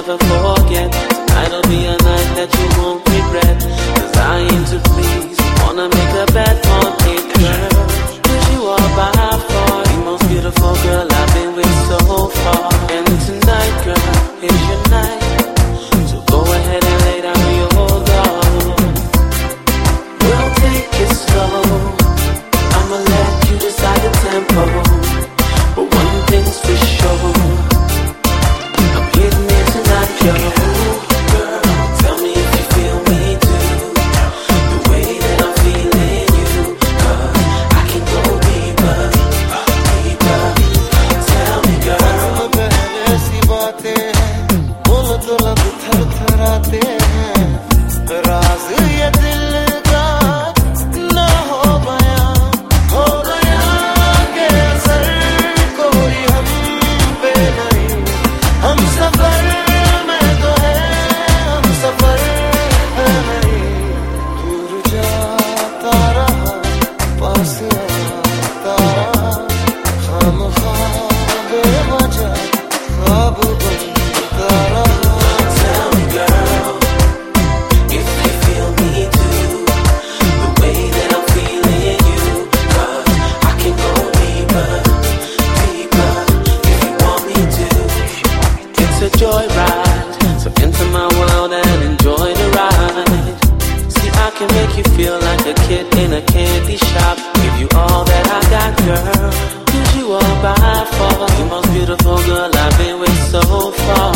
never forget. Tonight'll be a night that you won't regret. 'Cause I aim to please, wanna make a bet on it, girl. 'Cause you are by far the most beautiful girl I've been with so far. And tonight, girl, is your night. So go ahead and lay down your guard. We'll take it slow. I'ma let you decide the tempo. But one thing's for sure, I'm hitting it tonight, yo. Girl, tell me if you feel me too, the way that I'm feeling you. 'Cause I can go deeper, deeper. Tell me, girl. ऐसी बातें हैं, बोलो तो लब थरथराते हैं। राज ये दिल का ना हो गया के असर कोई हम पे नहीं। हम सफर में तो है, हम सफर है नहीं। दूर जाता रहा, पास आता रहा, खामख्वाह बेवजह ख्वाब बनता रहा। Tell me, girl, if you feel me too, the way that I'm feeling you. 'Cause I can go deeper, deeper, if you want me to. It's a joyride, so enter my world and enjoy the ride. See, I can make you feel like a kid in a candy shop. Give you all that I got, girl. 'Cause you are by far the most beautiful girl I've been with so far.